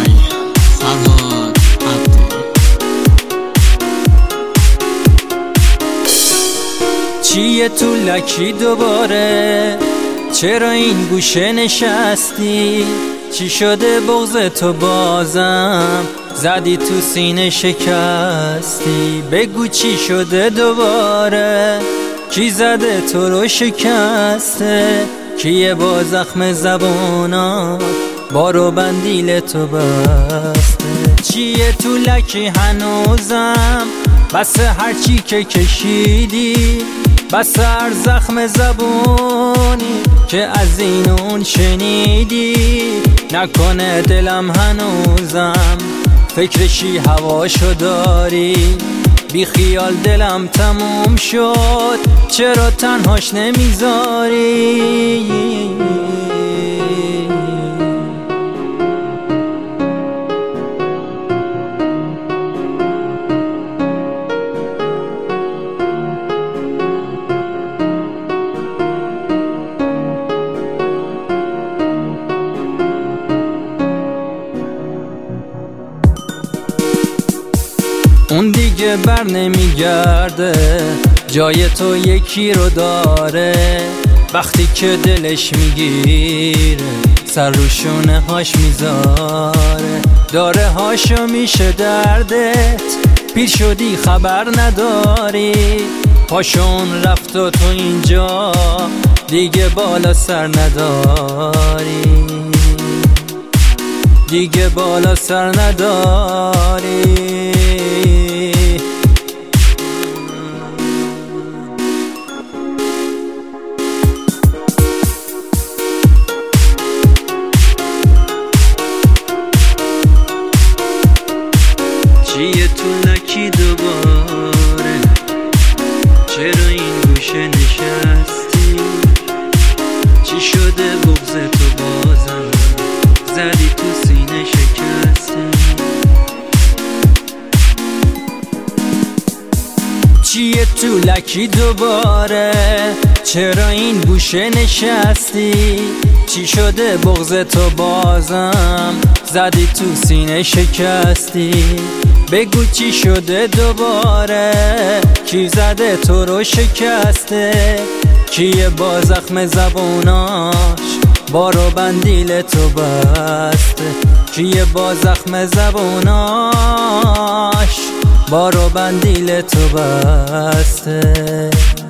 فرهاد عبدی. چیه تو لکی دوباره؟ چرا این گوشه نشستی؟ چی شده بغض تو بازم زدی تو سینه شکستی؟ بگو چی شده دوباره؟ کی زده تو رو شکسته؟ کیه با زخم زبونا بارو بندیل تو بسته؟ چیه تو لکی هنوزم؟ بس هرچی که کشیدی، بس هر زخم زبونی که از این اون شنیدی. نکنه دلم هنوزم فکرشی هواشو داری؟ بی خیال دلم تموم شد، چرا تنهاش نمیذاری؟ اون دیگه بر نمیگرده، جای تو یکی رو داره. وقتی که دلش میگیره سر رو شونه هاش میذاره. داره هاشو میشه دردت، پیر شدی خبر نداری. پاشون رفت و تو اینجا دیگه بالا سر نداری، دیگه بالا سر نداری. چیه تو لکی دوباره؟ چرا این گوشه نشستی؟ چی شده بغض تو بازم زدی تو سینه شکستی؟ چیه تو لکی دوباره؟ چرا این گوشه نشستی؟ چی شده بغض تو بازم زدی تو سینه شکستی؟ بگو چی شده دوباره؟ کی زده تو رو شکسته؟ کیه با زخم زبوناش بارو بندیل تو بسته؟ کیه با زخم زبوناش بارو بندیل تو بسته؟